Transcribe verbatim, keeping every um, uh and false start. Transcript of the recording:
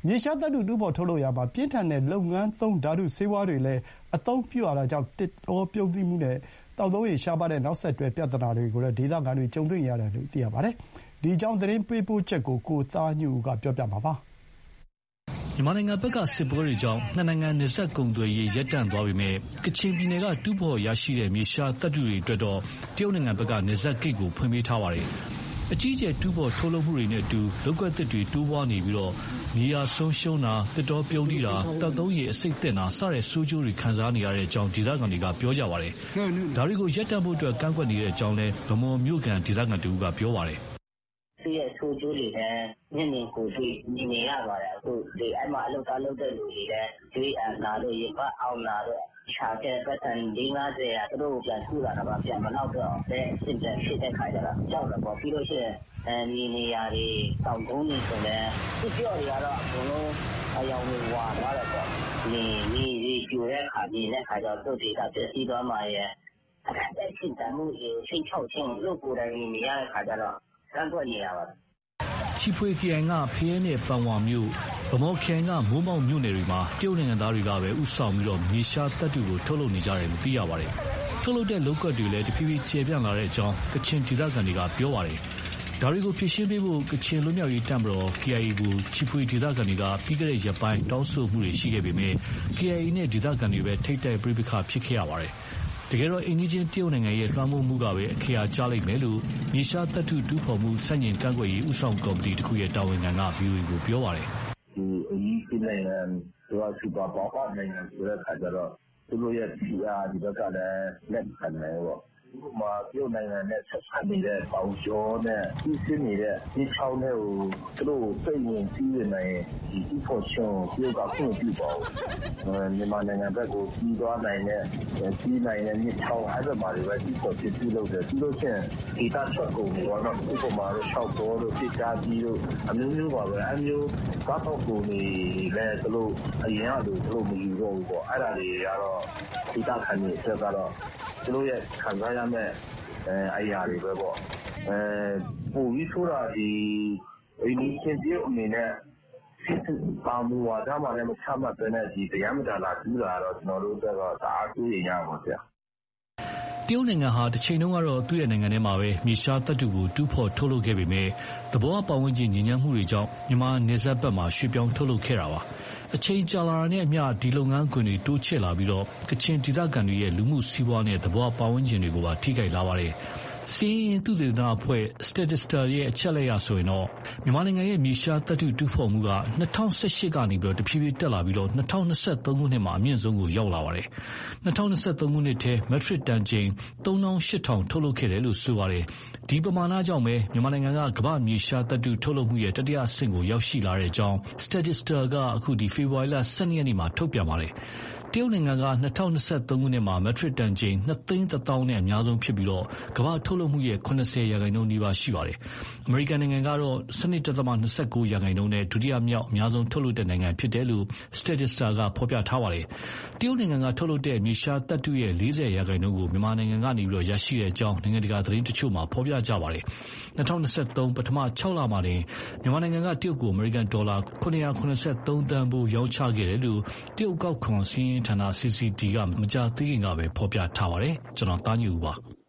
မြေရှားသတ္တုတူးဖော်ထုတ်လုပ်ရာမှာပြင်းထန်တဲ့လုပ်ငန်းသုံးဓာတုဆေးဝါးတွေလည်းအသုံးပြုရတာကြောင့်သစ်တောပြုန်းတီးမှုနဲ့သောက်သုံးရေရှားပါးတဲ့နောက်ဆက်တွဲပြဿနာတွေကိုလည်းဒေသခံတွေကြုံတွေ့နေရတယ်လို့သိရပါတယ်။ဒီအကြောင်းသတင်းပေးပို့ချက်ကိုကိုသားညွန့်ဦးကပြောပြမှာပါ။မြန်မာနိုင်ငံဘက်ကစစ်ပွဲတွေကြောင့်နှစ်နိုင်ငံနယ်စပ်ကုန်သွယ်ရေးရပ်တန့်သွားပေမဲ့ကချင်ပြည်နယ်ကတူးဖော်ရရှိတဲ့မြေရှားသတ္တုတွေအတွက်တော့တရုတ်နိုင်ငံဘက်ကနယ်စပ်ဂိတ်ကိုဖွင့်ပေးထားပါတယ်။အကြီးအကျယ်တူးဖော်ထုတ်လုပ်မှုတွေနဲ့အတူလုပ်ကွက်သစ်တွေတိုးပွားနေပြီးမြေယာဆုံးရှုံးတာသစ်တောပြုန်းတီးတာတောက်သုံးရေအဆိပ်သင့်တာစတဲ့ဆိုးကျိုးတွေခံစားနေရတဲ့အကြောင်းဒေသခံတွေကပြောကြပါတယ်။ဒါတွေကိုရပ်တန့်ဖို့အတွက်ကန့်ကွက်နေတဲ့အကြောင်းလည်းဗမော်မြို့ကန်ဒေသခံတူကပြောပါတယ်။သူ့ရဲ့ဆိုးကျိုးတွေနဲ့ညနေကိုတွေ့မြင်နေရပါတယ်အခုဒီအဲ့မှာအလုပ်သားလုပ်တဲ့လူတွေလည်းတွေးအနာတို့ရေပတ်အောင်လာတော့ရှာတဲ့ပတ်စံ၄၅၀ရာသူတို့ပြန်ထူလာတာပါပြန်မနောက်တော့တဲ့အစ်တဲ့ဖြစ်တဲ့ခါကျတော့ကြောက်တော့ပေါ့ပြီးလို့ရှိရင်အဲဒီနေရာတွေတောင်ကုန်းတွေဆိုလည်းသူပြောတွေကတော့အကုန်လုံးအယောင်တွေဝါသွားတယ်ပေါ့ဒီဒီဒီပြိုတဲ့ခါကြီးနဲ့ခါကျတော့သူ့ဒေတာပြည့်စည်သွားမှရဲ့အဲ့ဒါဖြစ်တယ်မှုရေချိန်ချောက်ချင်းလို့ကိုယ်တိုင်နေရတဲ့ခါကျတော့တန်းထွက်နေရပါတယ်ချီဖွေခရိုင်ကဖရဲနဲ့ပန်ဝါမြို့ဗမော်ခရိုင်ကမိုးမောက်မြို့နယ်တွေမှာတရုတ်နိုင်ငံသားတွေကပဲဥဆောင်ပြီးတော့မြေရှားသတ္တုကိုထုတ်လုပ်နေကြတယ်လို့သိရပါတယ်။ထုတ်လုပ်တဲ့လုပ်ကွက်တွေလည်းတဖြည်းဖြည်းကျေပြန့်လာတဲ့အကြောင်းကချင်ဒေသခံတွေကပြောပါတယ်။ဒါတွေကိုဖြည့်ရှင်းပေးဖို့ကချင်လူမျိုးရေးတပ်မတော် K I A ကိုချီဖွေဒေသခံတွေကပြီးခဲ့တဲ့ရက်ပိုင်းတောင်းဆိုမှုတွေရှိခဲ့ပေမဲ့ K I A နဲ့ဒေသခံတွေပဲထိတ်တိုက်ပြိပခါဖြစ်ခဲ့ရပါတယ်။တကယ်တော့အိန္ဒိချင်းတရုတ်နိုင်ငံရဲ့လွှမ်းမိုးမှုကပဲအခရာကျလိမ့်မယ်လို့မြေရှားသတ္တုတူးဖော်မှုစန့်ကျင်ကန့်ကွက်ရေးဥဆောင်ကော်မတီတစ်ခုရဲ့တာဝန်ခံက ဗွီအိုအေကိုပြောပါတယ်။ဒီအရေးကြီးနိုင်ငံဆိုတာစူပါပေါပေါနိုင်ငံဆိုတဲ့အခါကျတော့သူတို့ရဲ့ P R ဒီဘက်ကလည်းလက်ခံတယ်ပေါ့။ဥပမာတရုတ်နိုင်ငံနဲ့ဆက်ဆံနေတဲ့ပေါင်ကျော်နဲ့ပြီးစင်းနေတဲ့ဒီချောင်းတွေကိုသူတို့စိတ်ဝင်ပြီးနေရင်ဒီဒီဖို့ချုံတရုတ်ကဖွင့်ပြပါဘူး။မြန်မာနိုင်ငံဘက်ကိုပြီးသွားနိုင်တဲ့ပြီးနိုင်တဲ့မြစ်ချောင်းအဲ့ဒါမှတွေပဲဒီဖို့ပြပြလုပ်တယ်ပြီးလို့ချင်းဒီတာချက်ကုန်တွေကတော့ဥပမာတော့၆ပေါ်လို့ပြချပြီးလို့အမျိုးမျိုးပါပဲအမျိုးကားတော့ကုန်တွေလည်းသူတို့အရင်ကလိုသူတို့မယူတော့ဘူးပေါ့အဲ့ဒါတွေကတော့ဒီတာခံနေဆက်ကတော့သူတို့ရဲ့ခံစားရမဲ့အဲအရာတွေပဲပေါ့အဲပုံပြီးဆိုတာဒီအင်းဒီချင်းပြအနေနဲ့ပါမူဝါဒမှလည်းမချမှတ်တဲ့နဲ့ဒီတရားမတားလာကျူးလာတော့ကျွန်တော်တို့ကတော့တအားတွေးရမှာဗျာတရုတ်နိုင်ငံဟာတစ်ချိန်လုံးကတော့သူ့ရဲ့နိုင်ငံထဲမှာပဲမြေရှားသတ္တုကိုတူးဖော်ထုတ်လုပ်ခဲ့ပေမဲ့သဘောပတ်ဝန်းကျင်ညဉ့်ညမ်းမှုတွေကြောင့်မြန်မာနယ်စပ်ဘက်မှာရွှေ့ပြောင်းထုတ်လုပ်ခဲ့တာပါအချိန်ကြာလာတာနဲ့အမျှဒီလုပ်ငန်းခွင်တွေတိုးချဲ့လာပြီးတော့ကချင်ဒေသခံတွေရဲ့လူမှုစီးပွားနဲ့သဘောပတ်ဝန်းကျင်တွေကိုပါထိခိုက်လာပါတယ်စီးရင်သူတေသနာအဖွဲ့ Statista ရဲ့အချက်လက်ရဆိုရင်တော့မြန်မာနိုင်ငံရဲ့မြေရှားသတ္တုတူးဖော်မှုက၂၀၁၈ကနေပြီးတော့တဖြည်းဖြည်းတက်လာပြီးတော့၂၀၂၃ခုနှစ်မှာအမြင့်ဆုံးကိုရောက်လာပါတယ်။၂၀၂၃ခုနှစ်ထဲမက်ထရစ်တန်ချိန်၃သောင်း၈ထောင်ထုတ်လုပ်ခဲ့တယ်လို့ဆိုပါတယ်။ဒီပမာဏကြောင့်ပဲမြန်မာနိုင်ငံကကမ္ဘာမြေရှားသတ္တုထုတ်လုပ်မှုရဲ့တတိယအဆင့်ကိုရောက်ရှိလာတဲ့အကြောင်း Statista ကအခုဒီဖေဖော်ဝါရီလ၁၂ရက်နေ့မှာထုတ်ပြန်ပါတယ်။တရုတ်နိုင်ငံက၂၀၂၃ခုနှစ်မှာမက်ထရစ်တန်ချိန်၂သိန်းတစ်သောင်းနဲ့အများဆုံးဖြစ်ပြီးတော့ကမ္ဘာထုတ်လုပ်မှုရဲ့၇၀ရာခိုင်နှုန်းနီးပါးရှိပါတယ်။အမေရိကန်နိုင်ငံကတော့၁၂.၂၉ရာခိုင်နှုန်းနဲ့ဒုတိယမြောက်အများဆုံးထုတ်လုပ်တဲ့နိုင်ငံဖြစ်တယ်လို့ Statista ကဖော်ပြထားပါတယ်။တရုတ်နိုင်ငံကထုတ်လုပ်တဲ့မြေရှားသတ္တုရဲ့၄၀ရာခိုင်နှုန်းကိုမြန်မာနိုင်ငံကနေပြီးတော့ရရှိတဲ့အကြောင်းနိုင်ငံတကာသတင်းတချို့မှာဖော်ပြကြပါတယ်။၂၀၂၃ပထမ၆လမှာတင်မြန်မာနိုင်ငံကတရုတ်ကိုအမေရိကန်ဒေါ်လာ၇၇၃သန်းဖိုးရောင်းချခဲ့တယ်လို့တရုတ်ကောက်ခွန်စီးရင်ဌာန C C D ကမကြာသေးခင်ကပဲဖော်ပြထားပါတယ်။ကျွန်တော်သားညူပါ